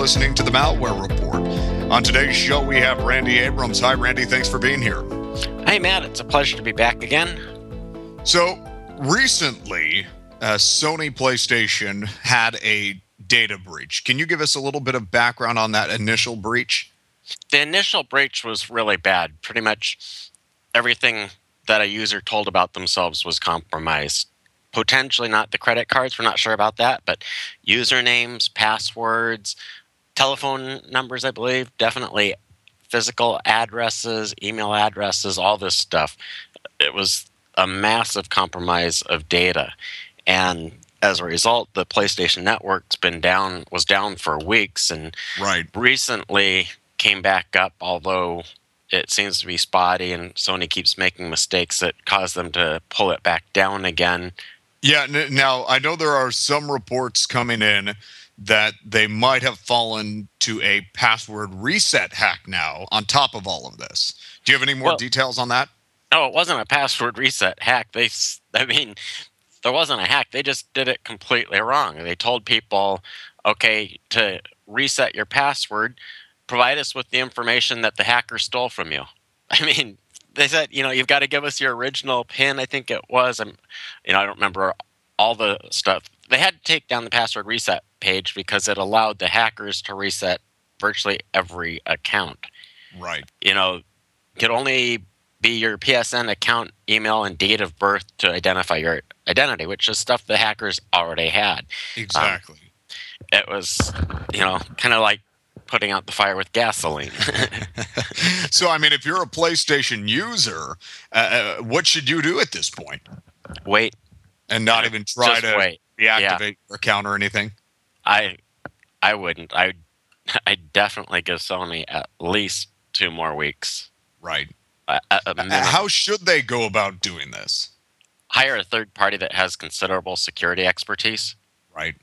listening to the Malware Report. On today's show, we have Randy Abrams. Hi, Randy. Thanks for being here. Hey, Matt. It's a pleasure to be back again. So, recently, Sony PlayStation had a data breach. Can you give us a little bit of background on that initial breach? The initial breach was really bad. Pretty much everything that a user told about themselves was compromised. Potentially not the credit cards, we're not sure about that, but usernames, passwords, telephone numbers, I believe, definitely physical addresses, email addresses, all this stuff. It was a massive compromise of data. And as a result, the PlayStation Network's was down for weeks, and recently came back up, although it seems to be spotty and Sony keeps making mistakes that cause them to pull it back down again. Yeah, now I know there are some reports coming in that they might have fallen to a password reset hack now on top of all of this. Do you have any more details on that? No, it wasn't a password reset hack. There wasn't a hack. They just did it completely wrong. They told people, okay, to reset your password, provide us with the information that the hacker stole from you. I mean, they said, you've got to give us your original PIN, I think it was. I don't remember all the stuff. They had to take down the password reset page because it allowed the hackers to reset virtually every account. Right. Could only be your PSN account, email, and date of birth to identify your identity, which is stuff the hackers already had. Exactly. It was, kind of like putting out the fire with gasoline. So, if you're a PlayStation user, what should you do at this point? Wait. And not even try to deactivate your account or anything? I wouldn't. I'd definitely give Sony at least 2 more weeks. Right. How should they go about doing this? Hire a third party that has considerable security expertise. Right.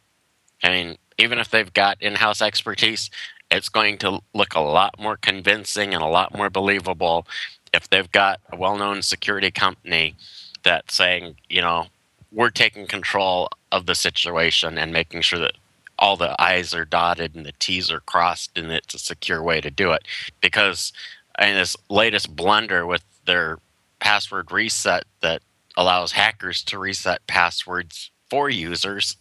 Even if they've got in-house expertise, it's going to look a lot more convincing and a lot more believable if they've got a well-known security company that's saying, we're taking control of the situation and making sure that all the I's are dotted and the T's are crossed and it's a secure way to do it. Because this latest blunder with their password reset that allows hackers to reset passwords for users,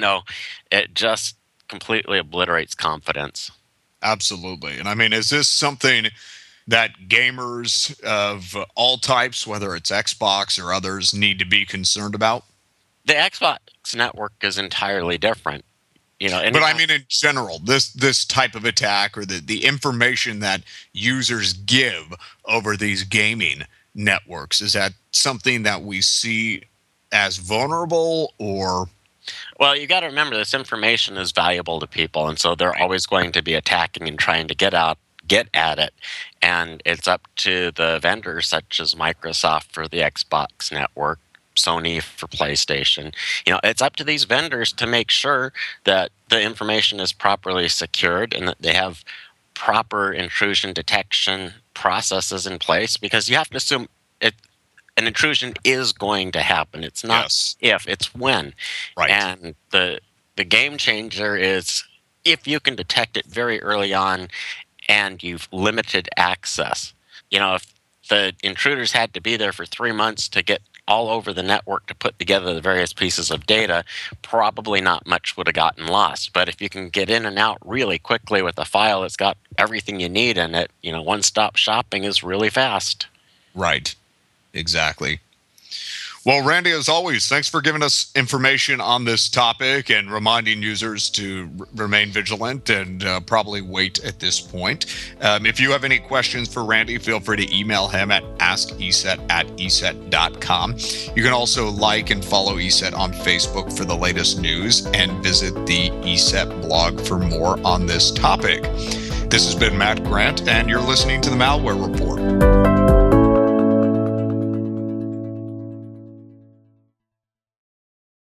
it just completely obliterates confidence. Absolutely. And is this something that gamers of all types, whether it's Xbox or others, need to be concerned about? The Xbox network is entirely different. But in general, this type of attack or the information that users give over these gaming networks, is that something that we see as vulnerable or... Well, you got to remember this information is valuable to people, and so they're always going to be attacking and trying to get at it. And it's up to the vendors such as Microsoft for the Xbox network, Sony for PlayStation. It's up to these vendors to make sure that the information is properly secured and that they have proper intrusion detection processes in place, because you have to assume an intrusion is going to happen. It's not if, it's when. Right. And the game changer is if you can detect it very early on and you've limited access. If the intruders had to be there for 3 months to get all over the network to put together the various pieces of data, probably not much would have gotten lost. But if you can get in and out really quickly with a file that's got everything you need in it, one-stop shopping is really fast. Right. Exactly. Well, Randy, as always, thanks for giving us information on this topic and reminding users to remain vigilant and probably wait at this point. If you have any questions for Randy, feel free to email him at askeset@eset.com. You can also like and follow ESET on Facebook for the latest news and visit the ESET blog for more on this topic. This has been Matt Grant, and you're listening to the Malware Report.